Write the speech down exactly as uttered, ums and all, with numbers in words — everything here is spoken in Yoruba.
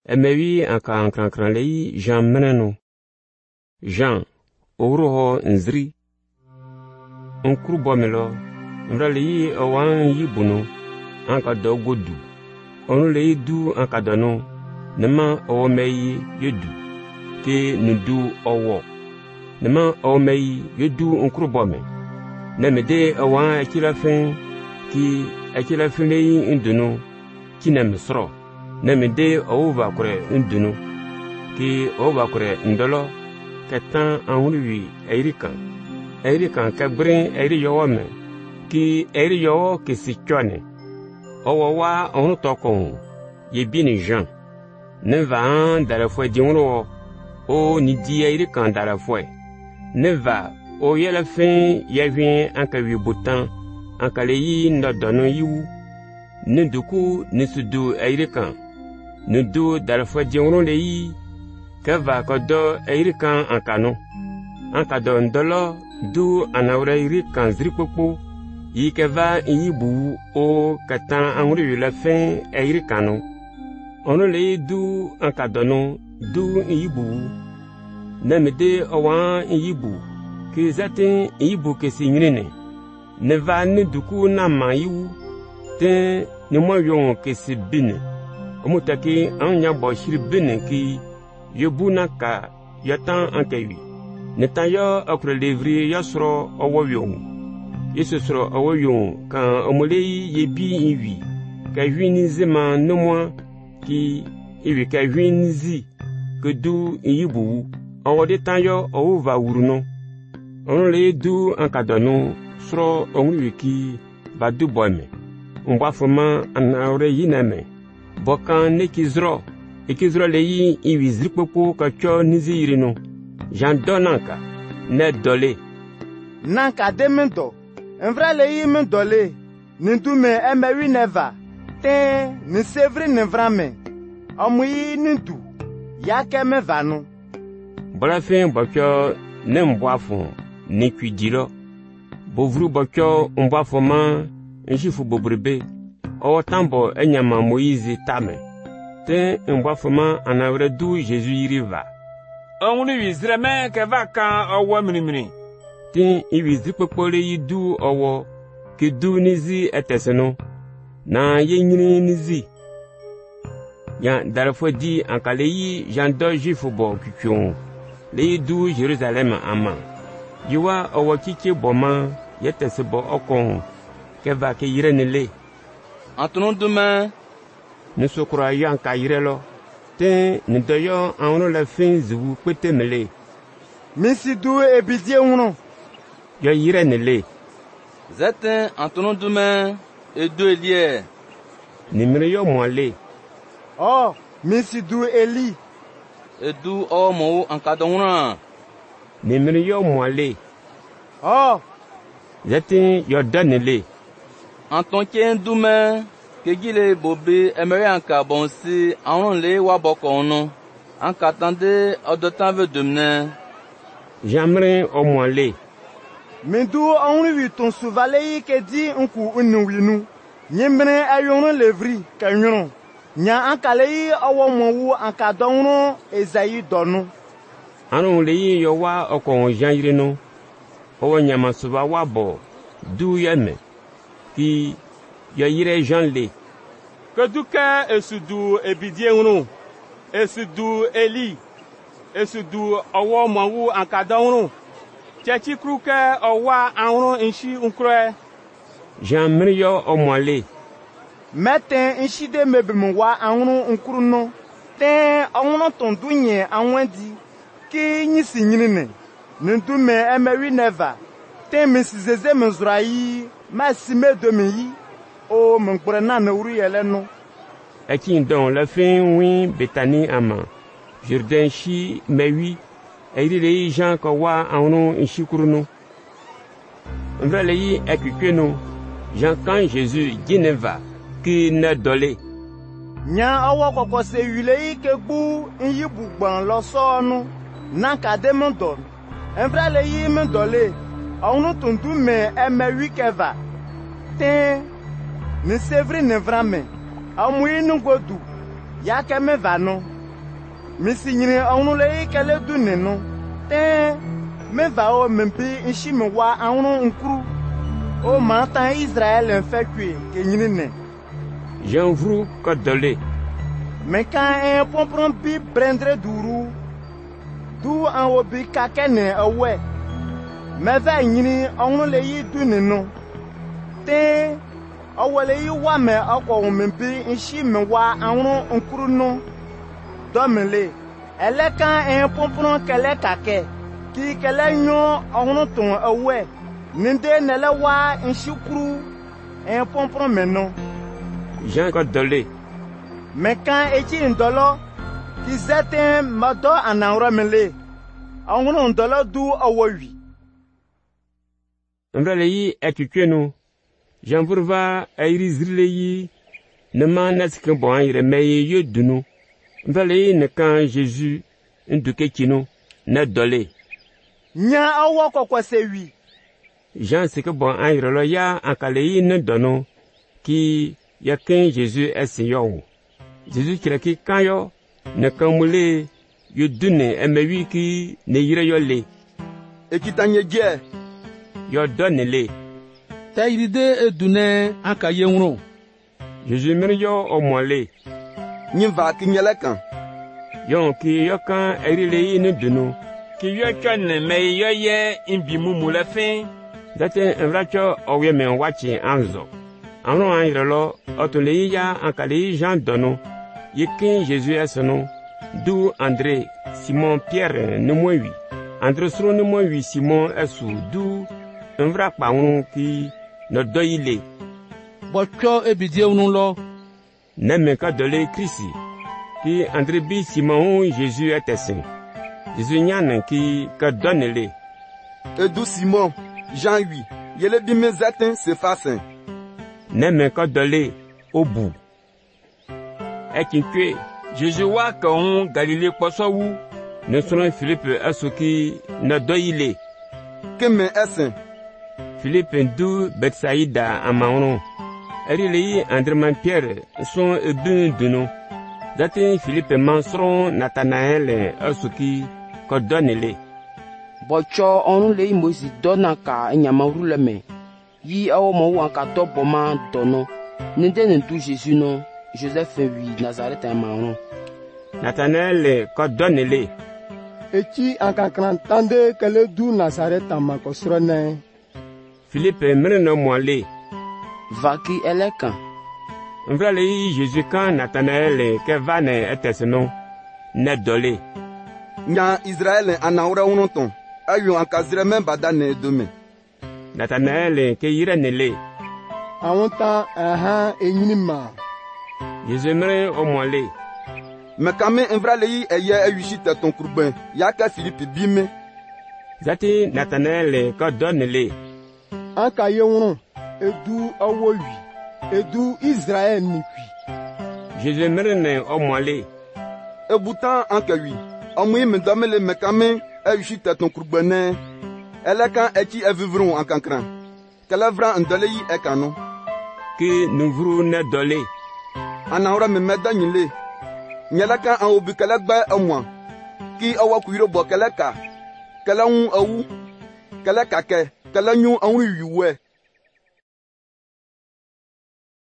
emewi anka ankran lei Jean meneno. Jean owroho nzri onkru bomelo mra lei owan yibuno anka do godu onu lei du anka dono nema omeyi yedu ke nudu owo nema omeyi yedu onkru bome nemede owan akilafen ki akilafen lei induno kinem sro nemede owuva kure induno ki owuva kure ndolo ketan anwuri eirikan eirikan kabrin eiri yowome ki eiri yowo kisichone owo wa onu tokon yebini Jean ne va an darafwe diunro o ni di eirikan darafwe ne va o yele fin yevin anka wi butan anka leyi ndodono yiwu ne duku ne sudu eirikan ne du darafwe diunro leyi keva kodo eirikan ankano ankado ndolo du anawre eirikan zrikpopo yi keva yibu o katan anwuri la fin eirikano ono le du ankadono du yibu nemede owan yibu ke zatin yibu ke sinyine ne va ne duku na mayu te ne mo yon ke sibine omutaki anya bo shiribine ki yobuna ka yatan ankewi ne tayo akre levri yasro owoyon yesosro owoyon kan omolei yebi inwi ka wini zema no mo ki iwi ka wini zi ke du yibu owode tayo owuva wuruno ono le du ankadono sro onwi ki badu boyme mbafoma anawre yineme bokan nekizro ekizro leyi iwi zrikpopo ka cho nizi yirino Jean donanka ne dole nanka demento envra leyi men dole nindume emewi neva te ni sevri nevrame amuyi nindu yake me vanu bolafin bokyo ne mbwafo ni kwidilo bovru bokyo mbwafo ma njifu bobrebe o tambo enyama Moïse tame te mbwafo ma anawre du Jésus yiriva onwuni wizreme ke vaka owo minimini tin iwizi popole yidu owo ke du nizi eteseno na yenyini nizi ya darafo di ankale yi jando jifubo kikyon le du Jerusalem ama yiwa owo kike boma yetesebo okon ke va ke yirenele antonu duma nisokura yanka yirelo te nidoyo anwo la fin ziwu petemele misi du ebidie uno yo yirenele zete antonu duma edo elie nimire yo mwale oh misi du Eli edu o mo ankadonra nimire yo mwale oh zete yo danele anton ken duma kegile bobe emere anka bonsi awon le wa boko no anka tande odotan ve demne jamre o mwale mindu onri wi ton suvale ke di nku unu winu nyimbre ayono levri kanyon nya anka le owo mowu anka donro Esayi donu anu le yo wa okon janire no owo nyama suba wa bo du yeme ki yo yire Jean le keduka esudu ebidie ngunu esudu Eli esudu owo mawu ankadonru chechi kruke owa anru nshi unkre Jean mrio omwale meten nshide mebim wa anru unkru no te onro ton dunye anwedi ki nyisi nyinine nindume emewi neva te misizeze mzurayi masime domi o mnkpore na na uru yele no ekin don la fin wi betani ama Jourdain shi mewi eire Jean ko wa anu nshikuruno mvele yi ekikeno Jean kan Jésus gineva ki na dole nya awo kokko se yule ke gbu nyibu gban lo so nu na ka de mondon mvele yi men dole anu tuntu me emewi keva te ni sevri nevrame amuyi nugodu yake me vano misi nyini awunu le kele du nenu te me va o mempi nshi me wa awunu nkuru o matan Israël en fait que ke nyini ne Jean vru ko dole me kan en pompron bi brendre duru du an obi kakene awe me va nyini awunu le yi du nenu te awole yi wa me akọ mempi nshi me wa awunu nkuru no domele ele kan en pompron kele kake ki kele nyo awunu ton awe ninde nele wa nshukuru en pompron meno Jean ko dole me kan echi ndolo ki zeten mado anawra mele awunu ndolo du awowi Mbrale yi ekikenu Jean vurva ayri zrile yi ne ma nasike bon ayre meye yodunu Mbrale yi ne kan Jésus nduke kinu ne dole nya awo kokwa sewi Jean sike bon ayre lo ya ankale yi ne dono ki ya ken Jésus esiyo Jésus kiraki kanyo ne kamule yodune emewi ki ne yire yo le ekitanye je yo donne le ta iride edune aka yenwro Jésus mere yo omole nyimva kinyele kan yon ki yo kan erile yi ne dunu ki yo chone me yo ye imbi mumu la fin date evracho owe me wachi anzo Anro anrelo otole yi ya ankale yi Jean dono yekin Jésus eseno du André Simon Pierre ne mowi André sro ne mowi Simon esu du Mvra pa unu ki no doile bocho ebidie unu lo neme ka dole Christi ki André bi Simon Jésus etesen Jésus nyan ki ka donele edu Simon Jean huit yele bi me zatin se fasen neme ka dole obu ekinkwe Jésus wa ka on Galilée poso wu ne sro Philippe asoki no doile keme esen Philippe du Betsaïda amaunu erile yi André man Pierre son ebu dunu date Philippe mansron Nathanaël asoki ko donele bocho onu le Moïse dona ka nyamaru leme yi awo mo wan ka to boma dono ninde ntu Jésus no Joseph wi Nazareth amaru Nathanaël ko donele echi ankankran tande kele du Nazareth amakosrone Philippe mere no moale vaki eleka Mvrale yi Jésus kan Nathanaël ke vane eteseno ne dole nya Israël anawra unoton ayo ankazire men badane dome Nathanaël ke yire nele awonta aha enyinima Jésus mere o moale me kame Mvrale yi eye ayushite ton kurben yaka Philippe bime zati Nathanaël ko donele aka yewrun edu awowi edu Israël nikwi Jésus mere ne o moale ebutan anke wi omu me domele me kame ayushite ton kurbene eleka echi evivrun ankankran kelevra ndole yi ekano ki nuvru ne dole anawra me medanyile nyeleka an obi kelegba amwa ki awa kuiro bo keleka kelawun awu keleka ke kelanyu anwu yuwe